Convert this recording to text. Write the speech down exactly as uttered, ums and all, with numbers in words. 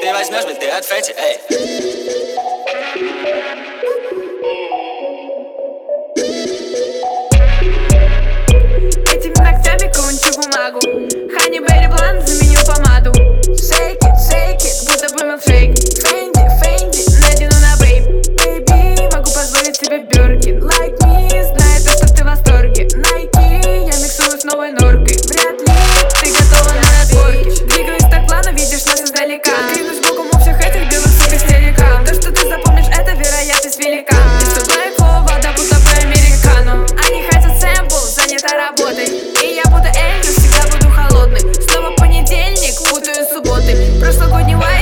ты возьмешь, ведь ты от Фэти, эй. Этими ногтями кончу бумагу. Хани Берри Блант заменил помаду. Shake it, shake it, будто бы милкшейк. Фэнди, Фэнди, надену на бейб. Бэйби, могу позволить себе Бёркин. Like me, знает то, что ты в восторге. Nike, я миксую с новой норкой. Вряд ли ты готова на разборке. Двигаюсь так плавно, видишь нас издалека. Двигаюсь боком у всех этих белых сук истерика. То, что ты запомнишь, это вероятность велика. Из Блэкова вода, будто бы американо. Они хотят сэмпл, занята работой. И я буду Эльвис, всегда буду холодный. Снова понедельник, путаю субботы. Прошлогодний лайк